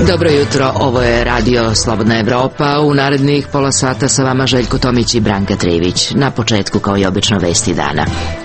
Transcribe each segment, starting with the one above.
Dobro jutro, ovo je Radio Slobodna Evropa. U narednih pola sata sa vama Željko Tomić i Branka Trivić. Na početku, kao i obično, vesti dana.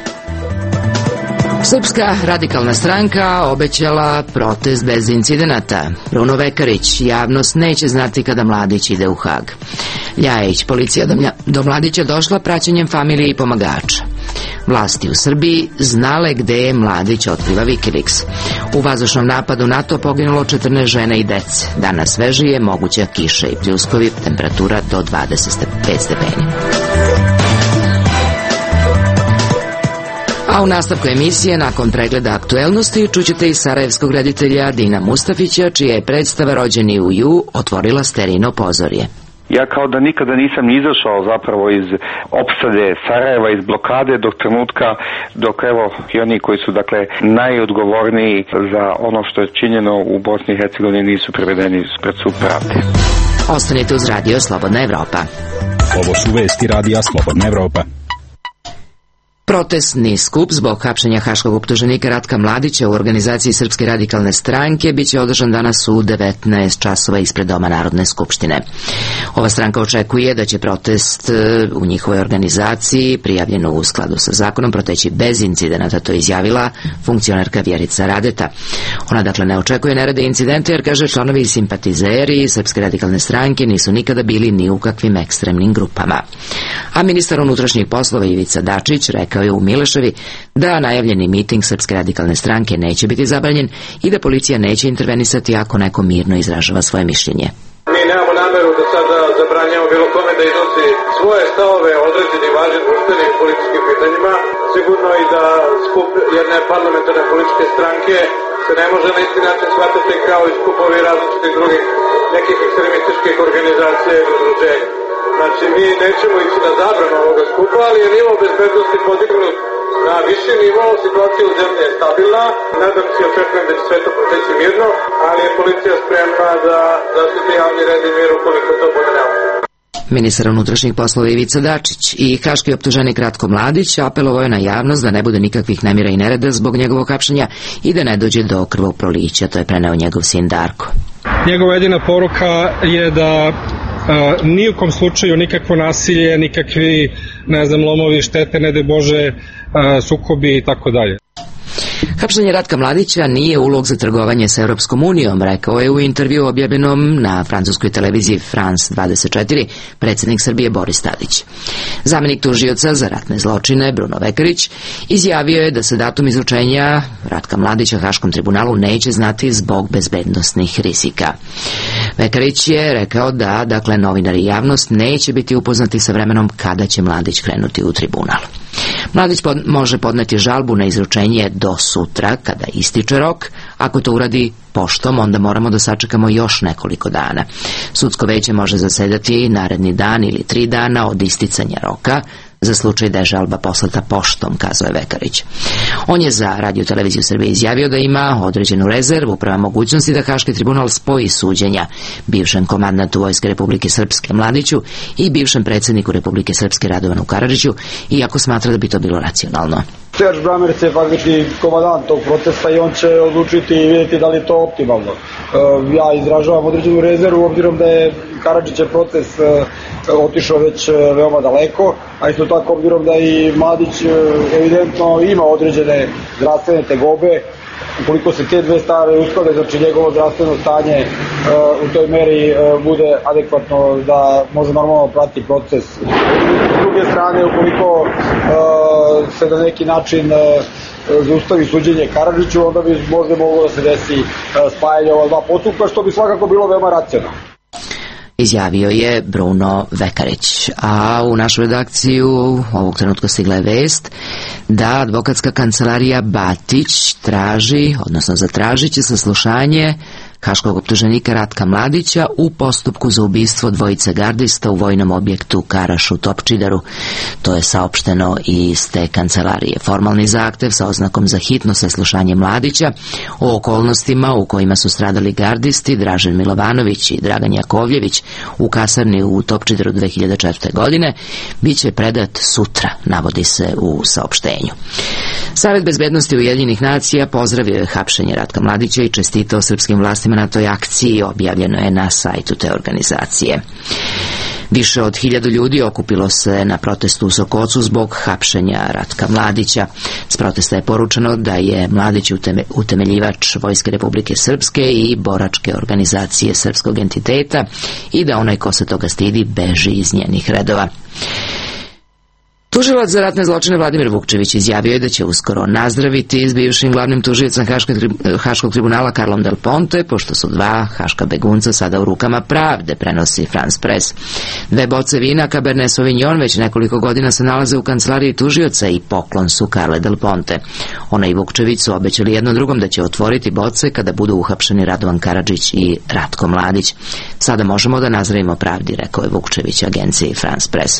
Srpska radikalna stranka obećala protest bez incidenata. Bruno Vekarić, javnost neće znati kada Mladić ide u Hag. Ljajić, policija do Mladića došla praćenjem familije i pomagača. Vlasti u Srbiji znale gde je Mladić, otkriva Wikileaks. U vazdušnom napadu NATO poginulo 14 žena i dece. Danas svežije, moguća kiša i pljuskovi, temperatura do 25 stepeni. A u nastavku emisije, nakon pregleda aktuelnosti, čućete i sarajevskog reditelja Dina Mustafića, čija je predstava Rođeni u Ju otvorila Sterino pozorje. Ja kao da nikada nisam izašao zapravo iz opsade Sarajeva, iz blokade do trenutka dok evo i oni koji su dakle najodgovorniji za ono što je činjeno u Bosni i Hercegovini nisu privedeni pred sud pravde. Ostanite uz Radio Slobodna Evropa. Ovo su vesti Radija Slobodna Evropa. Protestni skup zbog hapšenja haškog optuženika Ratka Mladića u organizaciji Srpske radikalne stranke biće održan danas u 19 časova ispred Doma Narodne skupštine. Ova stranka očekuje da će protest u njihovoj organizaciji, prijavljeno u skladu sa zakonom, proteći bez incidenata, to je izjavila funkcionerka Vjerica Radeta. Ona dakle ne očekuje nerede incidente jer, kaže, članovi i simpatizeri Srpske radikalne stranke nisu nikada bili ni u kakvim ekstremnim grupama. A ministar unutrašnjih poslova Ivica Dačić rekao je u Mileševi da najavljeni miting Srpske radikalne stranke neće biti zabranjen i da policija neće intervenisati ako neko mirno izražava svoje mišljenje. Mi nemamo nameru da sada zabranjamo bilo kome da iznosi svoje stavove o određenim važnim društvenim političkim pitanjima. Sigurno i da skup jedne parlamentarne političke stranke se ne može na isti način shvatati kao i skupovi različitih drugih nekih ekstremističkih organizacija i udruženja. Znači, mi nećemo ići na zabranu ovoga skupa, ali je nivo bezbednosti podignut na viši nivo, situacija u zemlji je stabilna, nadam se i očekujem da će sve to proteći mirno, ali je policija spremna da zaštiti javni red i mir ukoliko to bude neophodno. Ministar unutrašnjih poslova Ivica Dačić i haški optuženik Ratko Mladić apelovao je na javnost da ne bude nikakvih nemira i nereda zbog njegovog hapšenja i da ne dođe do krvoprolića, to je preneo njegov sin Darko. Njegova jedina poruka je da ni u kom slučaju nikakvo nasilje, nikakvi, lomovi, štete, ne daj Bože, sukobi i tako dalje. Hapšenje Ratka Mladića nije ulog za trgovanje sa Europskom unijom, rekao je u intervju objavljenom na francuskoj televiziji France 24 predsjednik Srbije Boris Tadić. Zamenik tužioca za ratne zločine Bruno Vekarić izjavio je da se datum izručenja Ratka Mladića Haškom tribunalu neće znati zbog bezbednosnih rizika. Vekarić je rekao da, dakle, novinari i javnost neće biti upoznati sa vremenom kada će Mladić krenuti u tribunal. Mladić može podneti žalbu na izručenje do sutra, kada ističe rok. Ako to uradi poštom, onda moramo da sačekamo još nekoliko dana. Sudsko veće može zasedati naredni dan ili 3 dana od isticanja roka, za slučaj da je žalba poslata poštom, kazao je Vekarić. On je za Radio televiziju Srbije izjavio da ima određenu rezervu prema mogućnosti da Haški tribunal spoji suđenja bivšem komandantu Vojske Republike Srpske Mladiću i bivšem predsjedniku Republike Srpske Radovanu Karadžiću, iako smatra da bi to bilo racionalno. Serž Bramerc je faktički komandant tog protesta i on će odlučiti i vidjeti da li je to optimalno. Ja izražavam određenu rezervu obzirom da je Karadžićev proces otišao već veoma daleko, a isto tako obzirom da i Mladić evidentno ima određene zdravstvene tegobe. Ukoliko se te dve stvari usklade, znači njegovo zdravstveno stanje u toj meri bude adekvatno da može normalno pratiti proces. S druge strane, ukoliko se na neki način zaustavi suđenje Karadžiću, onda bi možda moglo da se desi spajanje ova dva postupka, što bi svakako bilo veoma racionalno. Izjavio je Bruno Vekarić. A u našu redakciju ovog trenutka stigla je vest da advokatska kancelarija Batić traži, odnosno zatražit će saslušanje haškog optuženika Ratka Mladića u postupku za ubistvo dvojice gardista u vojnom objektu Karaš u Topčideru. To je saopšteno iz te kancelarije. Formalni zahtev sa oznakom za hitno saslušanje Mladića o okolnostima u kojima su stradali gardisti Dražen Milovanović i Dragan Jakovljević u kasarni u Topčideru 2004. godine biće predat sutra, navodi se u saopštenju. Savet bezbednosti Ujedinjenih nacija pozdravio je hapšenje Ratka Mladića i čestitao srpskim vlastima spomenatoj akciji objavljeno je na sajtu te organizacije. Više od 1000 ljudi okupilo se na protestu u Sokocu zbog hapšenja Ratka Mladića. S protesta je poručeno da je Mladić utemeljivač Vojske Republike Srpske i boračke organizacije srpskog entiteta i da onaj ko se toga stidi beži iz njenih redova. Tužilac za ratne zločine Vladimir Vukčević izjavio je da će uskoro nazdraviti s bivšim glavnim tužiocem Haškog tribunala Karlom Del Ponte, pošto su 2 haška begunca sada u rukama pravde, prenosi France Press. 2 boce vina Cabernet Sauvignon već nekoliko godina se nalaze u kancelariji tužioca i poklon su Karle Del Ponte. Ona i Vukčević su obećali jedno drugom da će otvoriti boce kada budu uhapšeni Radovan Karadžić i Ratko Mladić. Sada možemo da nazdravimo pravdi, rekao je Vukčević agenciji France Press.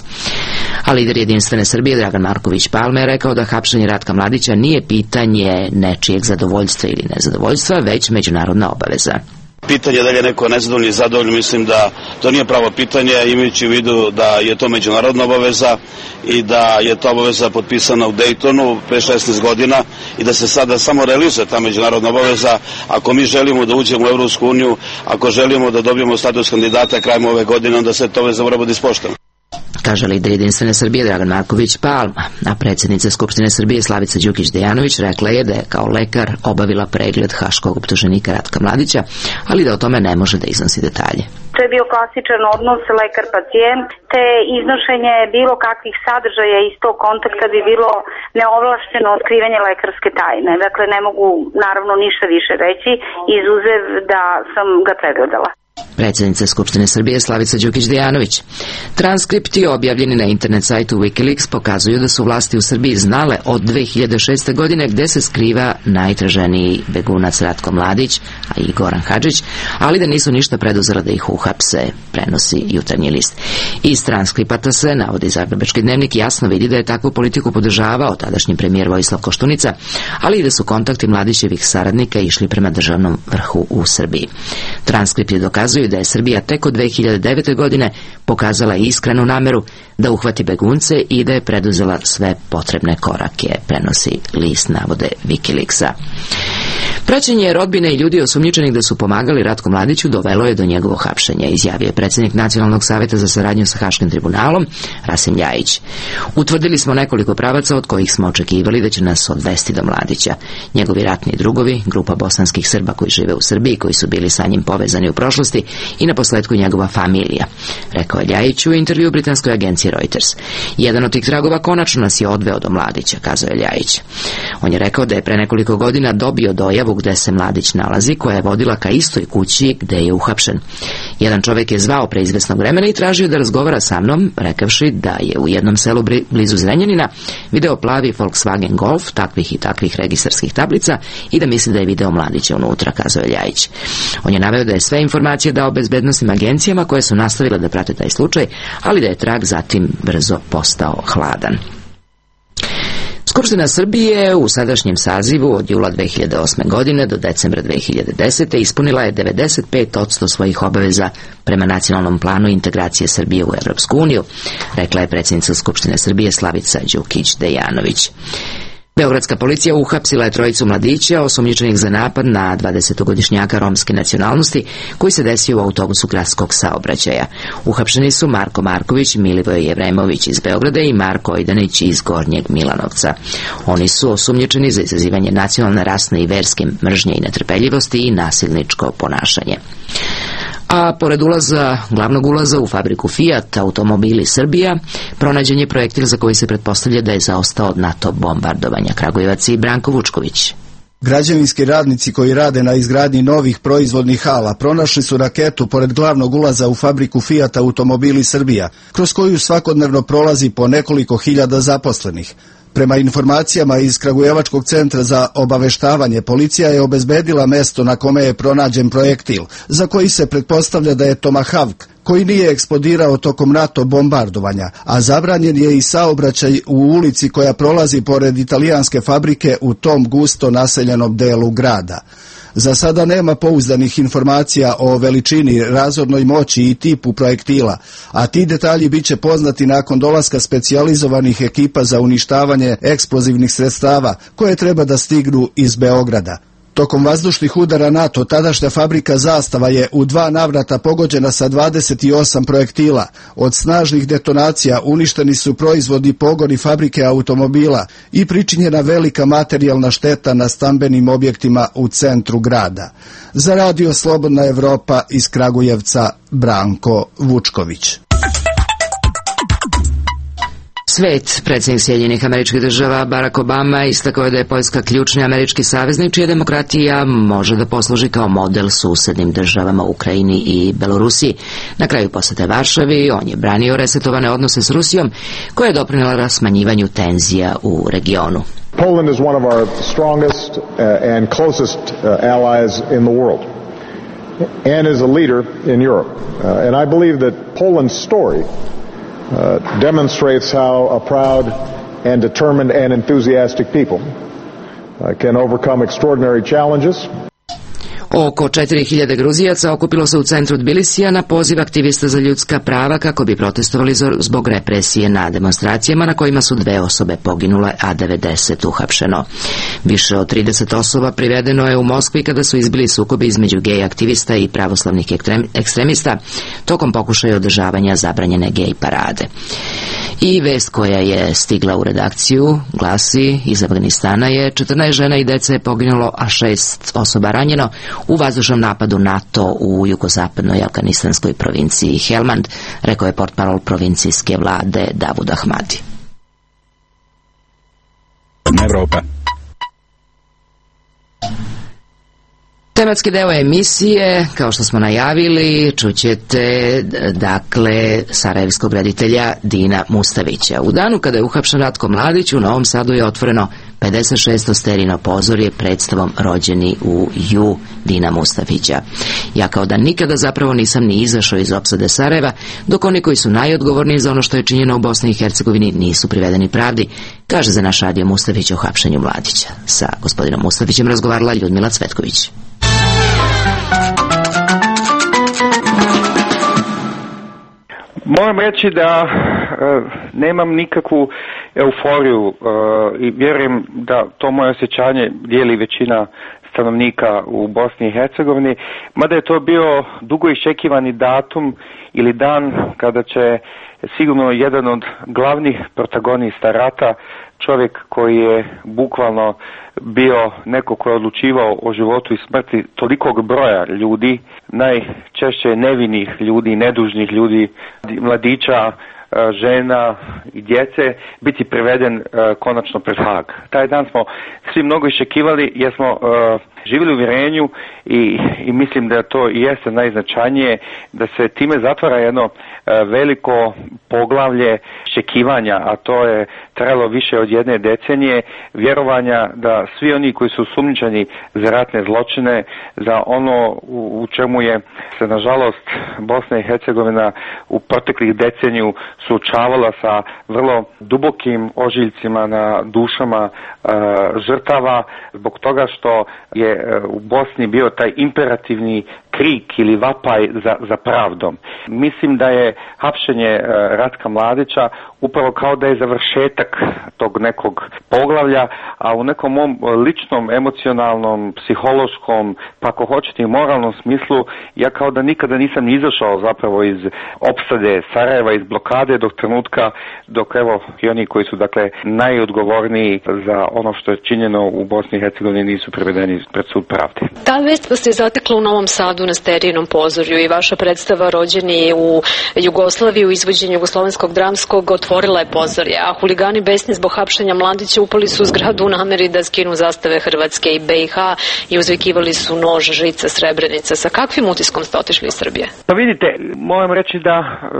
A lider Jedinstvene Srbije Dragan Marković Palma je rekao da hapšenje Ratka Mladića nije pitanje nečijeg zadovoljstva ili nezadovoljstva, već međunarodna obaveza. Pitanje da li je neko nezadovoljni i zadovoljni, mislim da to nije pravo pitanje, imajući u vidu da je to međunarodna obaveza i da je ta obaveza potpisana u Dejtonu pre 16 godina i da se sada samo realizuje ta međunarodna obaveza. Ako mi želimo da uđemo u Evropsku uniju, ako želimo da dobijemo status kandidata krajem ove godine, onda se to obaveza mora biti ispoštovana, kaže lider Jedinstvene Srbije Dragan Marković Palma, a predsjednica Skupštine Srbije Slavica Đukić Dejanović rekla je da je kao lekar obavila pregled haškog optuženika Ratka Mladića, ali da o tome ne može da iznosi detalje. To je bio klasičan odnos lekar-pacijent, te iznošenje bilo kakvih sadržaja iz tog kontakta bi bilo neovlašćeno otkrivanje lekarske tajne. Dakle, ne mogu naravno ništa više reći, izuzev da sam ga pregledala. Predsjednica Skupštine Srbije Slavica Đukić Dejanović. Transkripti objavljeni na internet sajtu Wikileaks pokazuju da su vlasti u Srbiji znale od 2006. godine gde se skriva najtraženiji begunac Ratko Mladić, a i Goran Hadžić, ali da nisu ništa preduzela da ih uhapse, prenosi Jutarnji list. Iz transkripata se, navodi Zagrebački dnevnik, jasno vidi da je takvu politiku podržavao tadašnji premijer Vojislav Koštunica, ali i da su kontakti Mladićevih saradnika išli prema državnom vrhu u Srbiji. Transkripti dokazuju da je Srbija tek od 2009. godine pokazala iskrenu nameru da uhvati begunce i da je preduzela sve potrebne korake, prenosi list navode Wikileaksa. Praćenje rodbine i ljudi osumnjičenih da su pomagali Ratku Mladiću dovelo je do njegovog hapšenja, izjavio je predsjednik Nacionalnog saveta za saradnju sa Haškim tribunalom Rasim Ljajić. Utvrdili smo nekoliko pravaca od kojih smo očekivali da će nas odvesti do Mladića. Njegovi ratni drugovi, grupa bosanskih Srba koji žive u Srbiji, koji su bili sa njim povezani u prošlosti i naposletku njegova familija, rekao je Ljajić u intervju britanskoj agenciji Reuters. Jedan od tih tragova konačno nas je odveo do Mladića, kazao je Ljajić. On je rekao da je pre nekoliko godina dobio dojavu gde se Mladić nalazi, koja je vodila ka istoj kući gde je uhapšen. Jedan čovjek je zvao pre izvesnog vremena i tražio da razgovara sa mnom, rekavši da je u jednom selu blizu Zrenjanina video plavi Volkswagen Golf, takvih i takvih registarskih tablica, i da misli da je video Mladića unutra, kazao je Ljajić. On je naveo da je sve informacije dao bezbednosnim agencijama koje su nastavile da prate taj slučaj, ali da je trag zatim brzo postao hladan. Skupština Srbije u sadašnjem sazivu od jula 2008. godine do decembra 2010. ispunila je 95% svojih obaveza prema nacionalnom planu integracije Srbije u Evropsku uniju, rekla je predsjednica Skupštine Srbije Slavica Đukić Dejanović. Beogradska policija uhapsila je 3 mladića osumnjičenih za napad na 20-godišnjaka romske nacionalnosti koji se desio u autobusu gradskog saobraćaja. Uhapšeni su Marko Marković, Milivoje Jevremović iz Beograda i Marko Ojdanić iz Gornjeg Milanovca. Oni su osumnjičeni za izazivanje nacionalne, rasne i verske mržnje i netrpeljivosti i nasilničko ponašanje. A pored glavnog ulaza u fabriku Fiat Automobili Srbija, pronađen je projektil za koji se pretpostavlja da je zaostao od NATO bombardovanja. Kragujevac i Branko Vučković. Građevinski radnici koji rade na izgradnji novih proizvodnih hala pronašli su raketu pored glavnog ulaza u fabriku Fiat Automobili Srbija, kroz koju svakodnevno prolazi po nekoliko hiljada zaposlenih. Prema informacijama iz Kragujevačkog centra za obaveštavanje, policija je obezbedila mesto na kome je pronađen projektil, za koji se pretpostavlja da je Tomahawk, koji nije eksplodirao tokom NATO bombardovanja, a zabranjen je i saobraćaj u ulici koja prolazi pored italijanske fabrike u tom gusto naseljenom delu grada. Za sada nema pouzdanih informacija o veličini, razornoj moći i tipu projektila, a ti detalji biće poznati nakon dolaska specijalizovanih ekipa za uništavanje eksplozivnih sredstava koje treba da stignu iz Beograda. Tokom vazdušnih udara NATO tadašnja fabrika Zastava je u 2 navrata pogođena sa 28 projektila. Od snažnih detonacija uništeni su proizvodni pogoni fabrike automobila i pričinjena velika materijalna šteta na stambenim objektima u centru grada. Za Radio Slobodna Evropa iz Kragujevca, Branko Vučković. Svet, predsjednik Sjedinjenih Američkih Država Barack Obama istakao je da je Poljska ključni američki saveznik čija demokratija može da posluži kao model susednim državama Ukrajini i Belorusiji. Na kraju posete Varšavi on je branio resetovane odnose s Rusijom koja je doprinela smanjivanju tenzija u regionu. Poland is one of our strongest and closest allies in the world and is a leader in Europe. And I believe that Poland's story demonstrates how a proud and determined and enthusiastic people can overcome extraordinary challenges. Oko 4000 Gruzijaca okupilo se u centru Tbilisija na poziv aktivista za ljudska prava kako bi protestovali zbog represije na demonstracijama na kojima su 2 osobe poginule, a 90 uhapšeno. Više od 30 osoba privedeno je u Moskvi kada su izbili sukobi između gej aktivista i pravoslavnih ekstremista tokom pokušaja održavanja zabranjene gej parade. I vest koja je stigla u redakciju glasi: iz Afganistana je 14 žena i dece je poginulo, a 6 osoba ranjeno u vazdušnom napadu NATO u jugozapadnoj afganistanskoj provinciji Helmand, rekao je portparol provincijske vlade Davud Ahmadi. Evropa. Tematski deo emisije, kao što smo najavili, čućete dakle sarajevskog reditelja Dina Mustavića. U danu kada je uhapšen Ratko Mladić, u Novom Sadu je otvoreno 56. sterino pozorje predstavom Rođeni u Ju Dina Mustafića. Ja kao da nikada zapravo nisam ni izašao iz opsade Sarajeva, dok oni koji su najodgovorniji za ono što je činjeno u Bosni i Hercegovini nisu privedeni pravdi, kaže za naš radio Mustafić o hapšenju Mladića. Sa gospodinom Mustafićem razgovarala Ljudmila Cvetković. Moram reći da nemam nikakvu euforiju i vjerujem da to moje osjećanje dijeli većina stanovnika u Bosni i Hercegovini, mada je to bio dugo iščekivani datum ili dan kada će sigurno jedan od glavnih protagonista rata, čovjek koji je bukvalno bio neko ko je odlučivao o životu i smrti tolikog broja ljudi, najčešće nevinih ljudi, nedužnih ljudi, mladića, žena i djece, biti priveden konačno pred Hag. Taj dan smo svi mnogo iščekivali jer smo živjeli u uvjerenju i mislim da to i jeste najznačajnije, da se time zatvara jedno veliko poglavlje iščekivanja, a to je trajalo više od 1 decenije, vjerovanja da svi oni koji su osumnjičeni za ratne zločine, za ono u čemu je se nažalost Bosna i Hercegovina u proteklih deceniju suočavala sa vrlo dubokim ožiljcima na dušama žrtava, zbog toga što je u Bosni bio taj imperativni krik ili vapaj za pravdom. Mislim da je hapšenje Ratka Mladića upravo kao da je završetak tog nekog poglavlja, a u nekom mom ličnom, emocionalnom, psihološkom, pa ako hoćete i moralnom smislu, ja kao da nikada nisam izašao zapravo iz opsade Sarajeva, iz blokade do trenutka dok evo i oni koji su dakle najodgovorniji za ono što je činjeno u Bosni i Hercegovini nisu privedeni pred sud pravde. Ta vest vas je zatekla u Novom Sadu na Sterijinom pozorju i vaša predstava Rođeni u Jugoslaviji u izvođenju jugoslovenskog dramskog otvorila je pozorje, a huligani besni zbog hapšenja Mladića upali su u zgradu u nameri da skinu zastave Hrvatske i BiH i uzvikivali su nož, žica, Srebrenica. Sa kakvim utiskom ste otišli iz Srbije? Pa vidite, moram reći da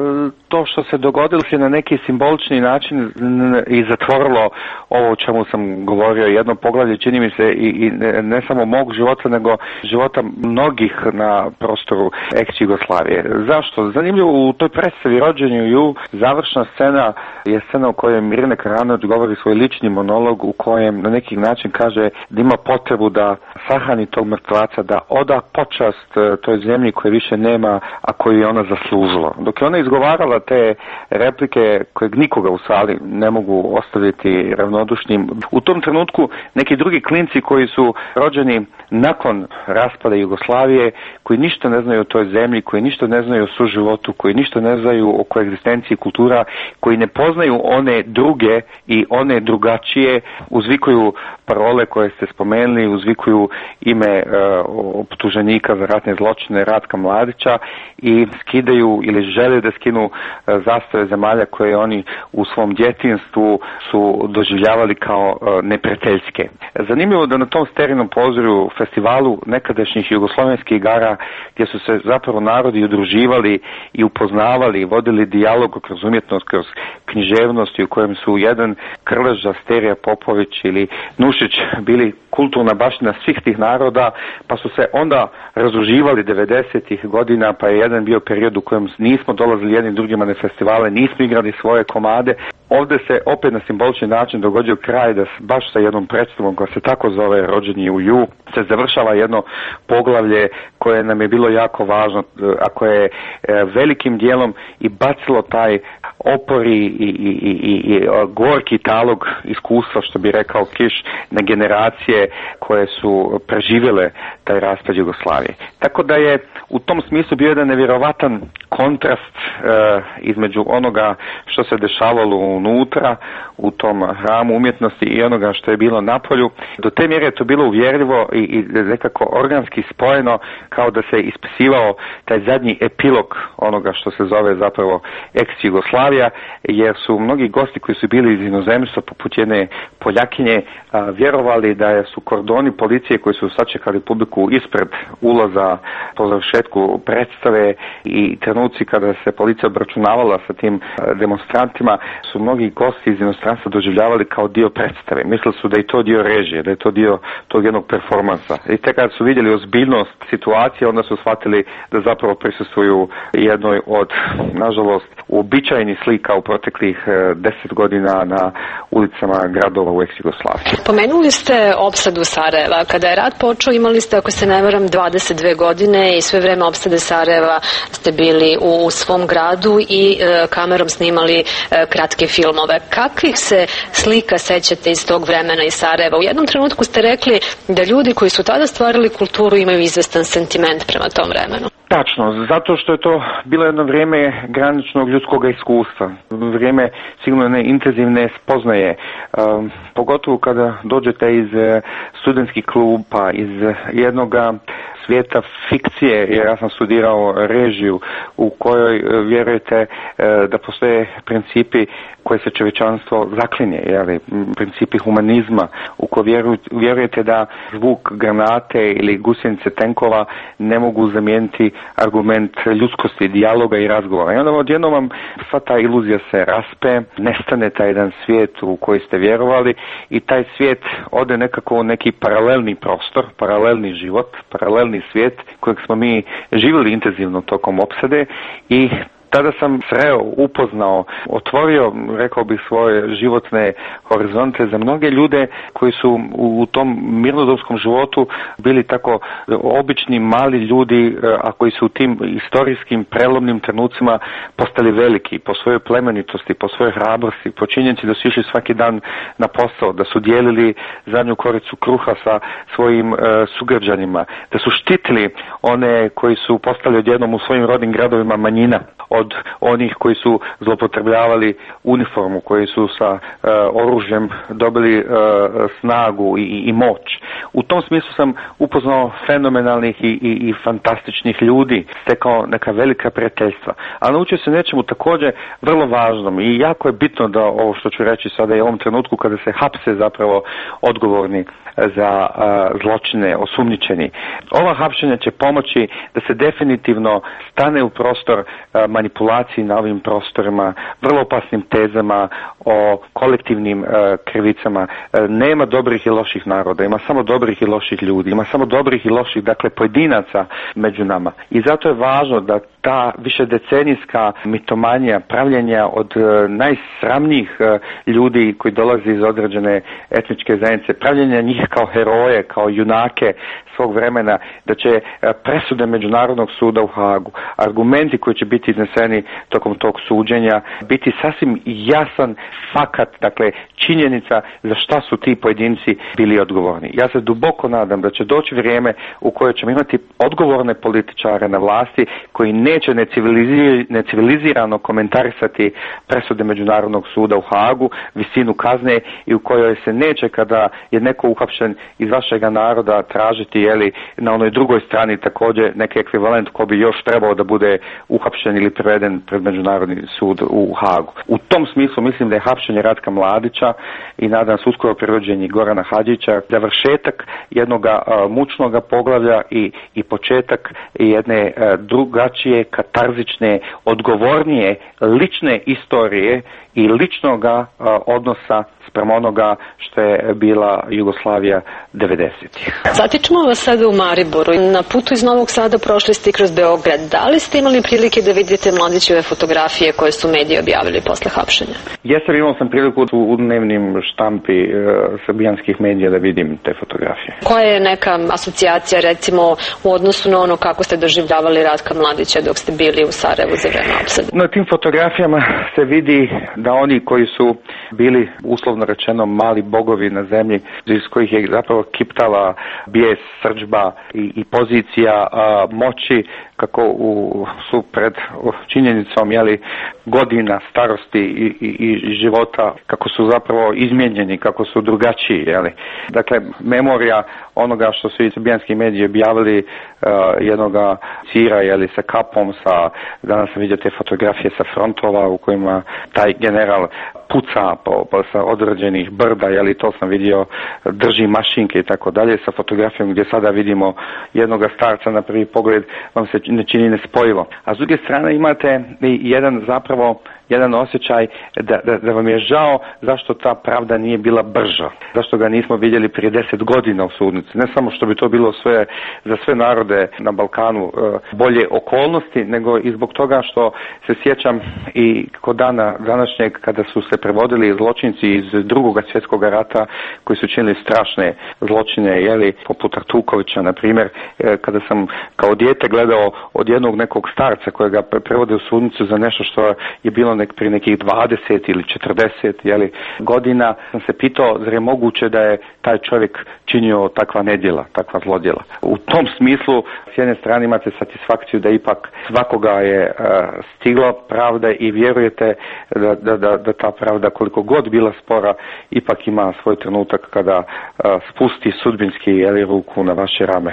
to što se dogodilo se na neki simbolični način i zatvorilo ovo o čemu sam govorio, jedno poglavlje, čini mi se, i ne samo mog života, nego života mnogih na na prostoru ex-Jugoslavije. Zašto? Zanimljivo, u toj predstavi Rođeni u završna scena je scena u kojoj Mirjana Karanović govori svoj lični monolog u kojem na neki način kaže da ima potrebu da sahrani tog mrtvaca, da oda počast toj zemlji koje više nema, a koju je ona zaslužila. Dok je ona izgovarala te replike koje nikoga u sali ne mogu ostaviti ravnodušnim, u tom trenutku neki drugi klinci koji su rođeni nakon raspada Jugoslavije, koji ništa ne znaju o toj zemlji, koji ništa ne znaju o suživotu, koji ništa ne znaju o koegzistenciji kultura, koji ne poznaju one druge i one drugačije, uzvikuju parole koje ste spomenuli, uzvikuju ime optuženika za ratne zločine Ratka Mladića i skidaju ili žele da skinu zastave zemalja koje oni u svom djetinstvu su doživljavali kao neprijateljske. Zanimljivo da na tom sterilnom pozorju festivalu nekadašnjih jugoslovenskih igara, gdje su se zapravo narodi udruživali i upoznavali, vodili dijalog kroz umjetnost, kroz književnost, u kojem su jedan Krleža, Sterija Popović ili Nušić bili kulturna baština svih tih naroda, pa su se onda razuživali 90-ih godina, pa je jedan bio period u kojem nismo dolazili jednim drugima na festivale, nismo igrali svoje komade. Ovdje se opet na simbolični način dogodio kraj da baš sa jednom predstavom koja se tako zove Rođeni u Ju se završava jedno poglavlje koje nam je bilo jako važno, a koje je velikim dijelom i bacilo taj opori i gorki talog iskustva, što bi rekao Kiš, na generacije koje su preživjele taj raspad Jugoslavije. Tako da je u tom smislu bio jedan nevjerovatan kontrast između onoga što se dešavalo unutra u tom hramu umjetnosti i onoga što je bilo napolju. Do te mjere je to bilo uvjerljivo i nekako organski spojeno, kao da se ispisivao taj zadnji epilog onoga što se zove zapravo ex-Jugoslavija, jer su mnogi gosti koji su bili iz inozemstva, poput jedne Poljakinje, vjerovali da su kordoni policije koji su sačekali publiku ispred ulaza po završetku predstave i trenuci kada se policija obračunavala sa tim demonstrantima, su mnogi gosti iz inostranstva doživljavali kao dio predstave. Mislili su da je to dio režije, da je to dio tog jednog performansa. I tek kad su vidjeli ozbiljnost situacije, onda su shvatili da zapravo prisustvuju jednoj od, nažalost, uobičajenih slika u proteklih 10 godina na ulicama gradova u ex-Jugoslaviji. Pomenuli ste opsadu Sarajeva. Kada je rat počeo, imali ste, ako se ne varam, 22 godine i sve vreme opsade Sarajeva ste bili u svom gradu i kamerom snimali kratke filmove. Kakvih se slika sećate iz tog vremena iz Sarajeva? U jednom trenutku ste rekli da ljudi koji su tada stvarali kulturu imaju izvestan sentiment prema tom vremenu. Tačno, zato što je to bilo jedno vrijeme graničnog ljudskog iskustva, vrijeme sigurno ne intenzivne spoznaje, pogotovo kada dođete iz studentskih kluba, iz jednoga svijeta fikcije, jer ja sam studirao režiju u kojoj vjerujete da postoje principi koje se čovječanstvo zaklinje, jeli, principi humanizma, u kojoj vjerujete da zvuk granate ili gusjenice tenkova ne mogu zamijeniti argument ljudskosti, dijaloga i razgovora. I onda odjednom vam sva ta iluzija se raspe, nestane taj jedan svijet u koji ste vjerovali i taj svijet ode nekako u neki paralelni prostor, paralelni život, paralelni svijet kojeg smo mi živjeli intenzivno tokom opsade i tada sam sreo, upoznao, otvorio, rekao bih, svoje životne horizonte za mnoge ljude koji su u tom mirnodopskom životu bili tako obični, mali ljudi, a koji su u tim istorijskim prelomnim trenucima postali veliki po svojoj plemenitosti, po svojoj hrabrosti, po činjenici da su išli svaki dan na posao, da su dijelili zadnju koricu kruha sa svojim sugrađanima, da su štitili one koji su postali odjednom u svojim rodnim gradovima manjina od onih koji su zloupotrebljavali uniformu, koji su sa oružjem dobili snagu i moć. U tom smislu sam upoznao fenomenalnih i fantastičnih ljudi, stekao neka velika prijateljstva. A naučio se nečemu također vrlo važnom i jako je bitno da ovo što ću reći sada je u ovom trenutku kada se hapse zapravo odgovorni za zločine, osumnjičeni. Ova hapšenja će pomoći da se definitivno stane u prostor manipulaciji na ovim prostorima, vrlo opasnim tezama o kolektivnim krivicama. Nema dobrih i loših naroda, ima samo dobrih i loših ljudi, ima samo dobrih i loših, dakle, pojedinaca među nama. I zato je važno da ta višedecenijska mitomanija, pravljenja od najsramnijih ljudi koji dolaze iz određene etničke zajednice, pravljenja njih kao heroje, kao junake svog vremena, da će presude Međunarodnog suda u Hagu, argumenti koji će biti izneseni tokom tog suđenja, biti sasvim jasan fakat, dakle činjenica za šta su ti pojedinci bili odgovorni. Ja se duboko nadam da će doći vrijeme u kojoj ćemo imati odgovorne političare na vlasti koji neće necivilizirano komentarisati presude Međunarodnog suda u Hagu, visinu kazne, i u kojoj se neće, kada je neko uhapšen iz vašeg naroda, tražiti na onoj drugoj strani također neki ekvivalent ko bi još trebao da bude uhapšen ili priveden pred Međunarodni sud u Hagu. U tom smislu mislim da je hapšenje Ratka Mladića i nadam se uskoro prirođenje Gorana Hadžića završetak jednog mučnog poglavlja i početak jedne drugačije, katarzične, odgovornije lične istorije i ličnoga odnosa sprem onoga što je bila Jugoslavija 90-ih. Zatičemo vas sada u Mariboru. Na putu iz Novog Sada prošli ste kroz Beograd. Da li ste imali prilike da vidite Mladićeve fotografije koje su mediji objavili posle hapšenja? Jesam, imao sam priliku u dnevnim štampi srbijanskih medija da vidim te fotografije. Koja je neka asocijacija, recimo, u odnosu na ono kako ste doživljavali Ratka Mladića dok ste bili u Sarajevu za vreme opsade? Na tim fotografijama se vidi da oni koji su bili, uslovno rečeno, mali bogovi na zemlji, iz kojih je zapravo kiptala bijes, srdžba i pozicija moći, kako su pred činjenicom godina starosti i života, kako su zapravo izmijenjeni, kako su drugačiji. Dakle, memorija onoga što su i srbijanski mediji objavili, jednoga cira sa kapom, danas sam vidio te fotografije sa frontova u kojima taj general puca sa određenih brda, to sam vidio, drži mašinke i tako dalje, sa fotografijom gdje sada vidimo jednoga starca na prvi pogled vam se ne čini nespojivo. A s druge strane imate jedan osjećaj da vam je žao zašto ta pravda nije bila brža, zašto ga nismo vidjeli prije 10 godina u sudnici. Ne samo što bi to bilo za sve narode na Balkanu bolje okolnosti, nego i zbog toga što se sjećam i kod dana današnjeg kada su se prevodili zločinci iz Drugog svjetskog rata koji su činili strašne zločine, poput Artukovića, na primjer, kada sam kao dijete gledao od jednog nekog starca kojega prevode u sudnicu za nešto što je bilo prije nekih 20 ili 40 godina, sam se pitao zar je moguće da je taj čovjek činio takva nedjela, takva zlodjela. U tom smislu s jedne strane imate satisfakciju da ipak svakoga je stigla pravda i vjerujete da ta pravda, koliko god bila spora, ipak ima svoj trenutak kada spusti sudbinski ruku na vaše rame.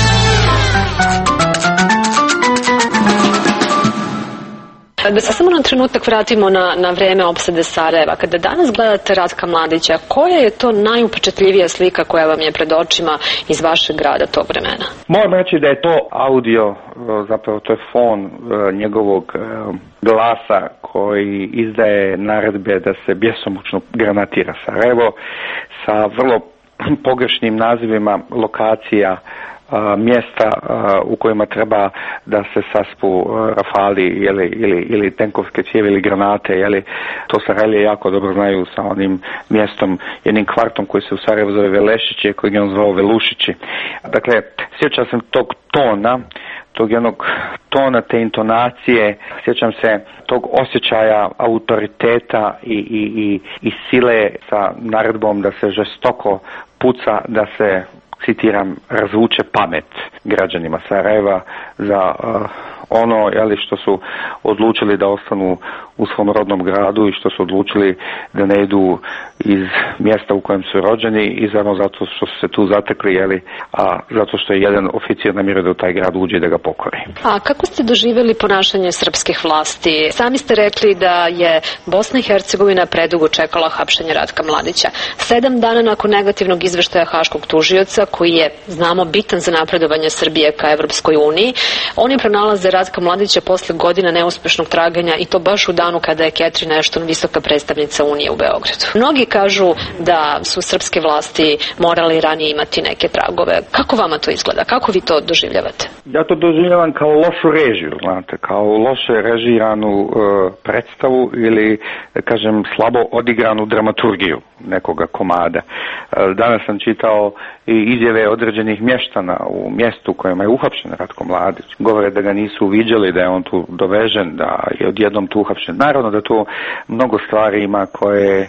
Da se samo na trenutak vratimo na vreme opsade Sarajeva. Kada danas gledate Ratka Mladića, koja je to najupečatljivija slika koja vam je pred očima iz vašeg grada tog vremena? Moram reći da je to audio, zapravo to je fon njegovog glasa koji izdaje naredbe da se bjesomučno granatira Sarajevo sa vrlo pogrešnim nazivima lokacija, mjesta u kojima treba da se saspu rafali ili tenkovske cijevi ili granate. To Sarajlije jako dobro znaju sa onim mjestom, jednim kvartom koji se u Sarajevu zove Velešići, koji je on zvao Velušići. Dakle, sjećam se tog tona, tog jednog tona, te intonacije, sjećam se tog osjećaja autoriteta i sile sa naredbom da se žestoko puca, da se, citiram, razvuče pamet građanima Sarajeva za ono što su odlučili da ostanu u svom rodnom gradu i što su odlučili da ne idu iz mjesta u kojem su rođeni i samo zato što su se tu zatekli, a zato što je jedan oficir namjerio da u taj grad uđe i da ga pokori. A kako ste doživjeli ponašanje srpskih vlasti? Sami ste rekli da je Bosna i Hercegovina predugo čekala hapšenje Ratka Mladića. 7 dana nakon negativnog izveštaja Haškog tužioca, koji je, znamo, bitan za napredovanje Srbije ka Evropskoj uniji, oni pronalaze Ratka Mladića posle godina neuspešnog traganja i to baš u danu kada je Catherine Ashton visoka predstavnica Unije u Beogradu. Mnogi kažu da su srpske vlasti morali ranije imati neke tragove. Kako vama to izgleda? Kako vi to doživljavate? Ja to doživljavam kao lošu režiju, znate, kao loše režiranu predstavu ili, kažem, slabo odigranu dramaturgiju nekoga komada. Danas sam čitao i izjave određenih mještana u mjestu u kojem je uhapšen Ratko Mladić. Govore da ga nisu viđali, da je on tu dovežen, da je odjednom tu uhapšen. Naravno da tu mnogo stvari ima koje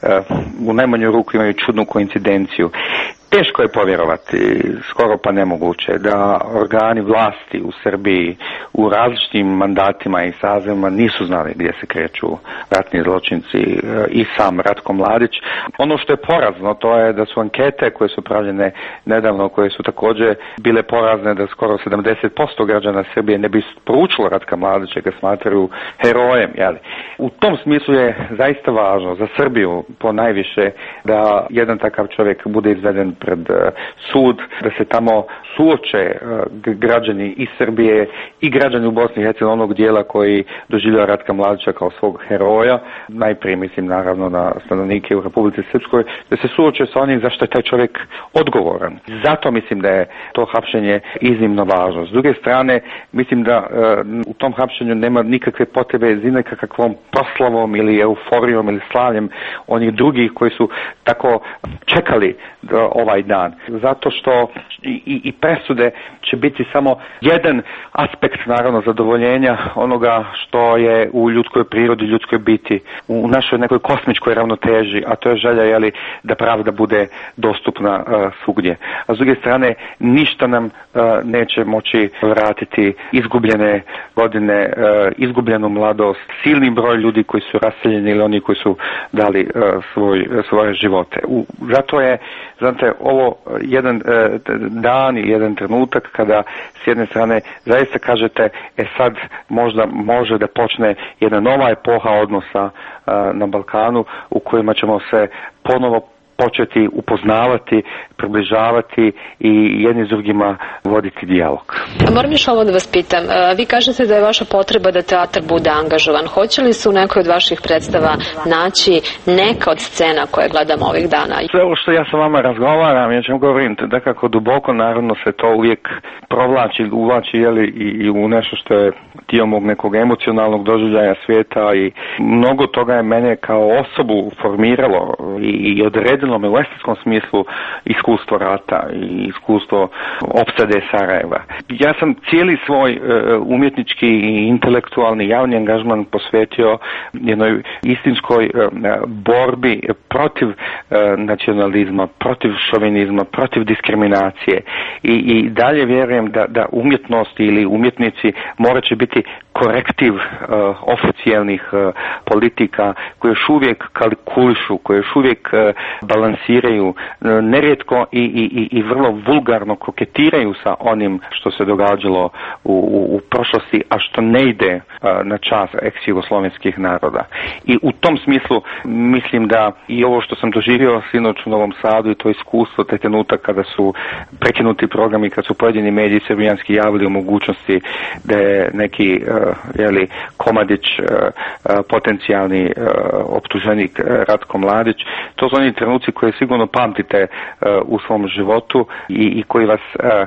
u najmanju ruku imaju čudnu koincidenciju. Teško je povjerovati, skoro pa nemoguće, da organi vlasti u Srbiji u različitim mandatima i sazivima nisu znali gdje se kreću ratni zločinci i sam Ratko Mladić. Ono što je porazno, to je da su ankete koje su pravljene nedavno, koje su također bile porazne, da skoro 70% građana Srbije ne bi proučilo Ratka Mladića, ga smatraju herojem. Jeli? U tom smislu je zaista važno za Srbiju ponajviše da jedan takav čovjek bude izveden pred sud, da se tamo suoče građani iz Srbije i građani u Bosni i Hercegovini onog dijela koji doživljava Ratka Mladića kao svog heroja, najprije mislim naravno na stanovnike u Republici Srpskoj, da se suoče sa onim zašto je taj čovjek odgovoran. Zato mislim da je to hapšenje iznimno važno. S druge strane, mislim da u tom hapšenju nema nikakve potrebe za nekakvom proslavom ili euforijom ili slavljem onih drugih koji su tako čekali ovaj dan. Zato što i presude će biti samo jedan aspekt naravno zadovoljenja onoga što je u ljudskoj prirodi, ljudskoj biti, u našoj nekoj kosmičkoj ravnoteži, a to je želja da pravda bude dostupna svugdje. A s druge strane, ništa nam neće moći vratiti izgubljene godine, izgubljenu mladost, silni broj ljudi koji su raseljeni ili oni koji su dali svoje živote. Zato je, znate, ovo jedan dan i jedan trenutak kada s jedne strane zaista kažete sad možda može da počne jedna nova epoha odnosa na Balkanu u kojima ćemo se ponovo početi upoznavati, približavati i jedni s drugima voditi dijalog. Moram još ovo da vas pitam. Vi kažete da je vaša potreba da teatar bude angažovan. Hoće li se u nekoj od vaših predstava naći neka od scena koje gledamo ovih dana? Sve ovo što ja sa vama razgovaram, ja ću govorim da kako duboko naravno se to uvijek uvlači i u nešto što je dio mog nekog emocionalnog doživljaja svijeta i mnogo toga je mene kao osobu formiralo i odredilo me u estetskom smislu iskustvo rata i iskustvo opsade Sarajeva. Ja sam cijeli svoj umjetnički i intelektualni javni angažman posvetio jednoj istinskoj borbi protiv nacionalizma, protiv šovinizma, protiv diskriminacije i dalje vjerujem da umjetnosti ili umjetnici morat će biti korektiv oficijelnih politika koje još uvijek kalkulišu, koje još uvijek balansiraju, nerijetko i vrlo vulgarno koketiraju sa onim što se događalo u prošlosti, a što ne ide na čast ex-jugoslovenskih naroda. I u tom smislu mislim da i ovo što sam doživio sinoć u Novom Sadu i to iskustvo, taj trenutak kada su prekinuti programi, kad su pojedini mediji srbijanski javili o mogućnosti da je neki Komadić potencijalni optuženik Ratko Mladić, to su oni trenuci koje sigurno pamtite u svom životu i koji vas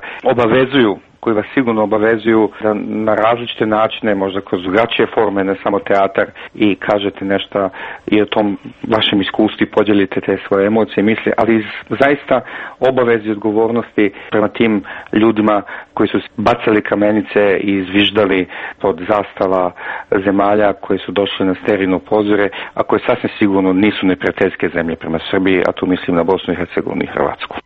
sigurno obavezuju da na različite načine, možda kroz drugačije forme, ne samo teatar, i kažete nešto i o tom vašem iskustvu, podijelite te svoje emocije i misli, ali zaista obavezi i odgovornosti prema tim ljudima koji su bacali kamenice i izviždali pod zastava zemalja koji su došli na sterilno pozore, a koje sasvim sigurno nisu neprijateljske zemlje prema Srbiji, a tu mislim na Bosnu i Hercegovinu i Hrvatsku.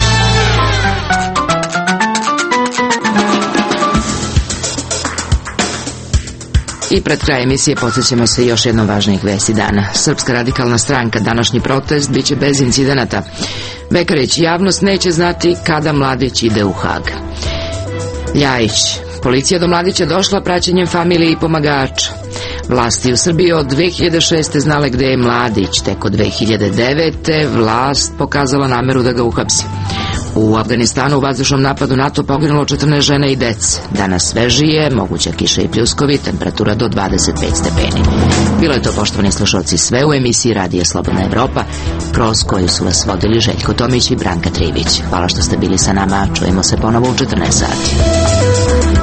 I pred kraj emisije podsjećamo se još jednom važnijih vesti dana. Srpska radikalna stranka, današnji protest biće bez incidenata. Vekarić, javnost neće znati kada Mladić ide u Hag. Ljajić, policija do Mladića došla praćenjem familije i pomagača. Vlasti u Srbiji od 2006. znale gde je Mladić, tek od 2009. vlast pokazala nameru da ga uhapsi. U Afganistanu u vazdušnom napadu NATO poginulo 14 žena i dece. Danas svežije, moguća kiša i pljuskovi, temperatura do 25 stepeni. Bilo je to, poštovani slušalci, sve u emisiji Radija Slobodna Evropa, kroz koju su vas vodili Željko Tomić i Branka Trivić. Hvala što ste bili sa nama, čujemo se ponovo u 14 sati.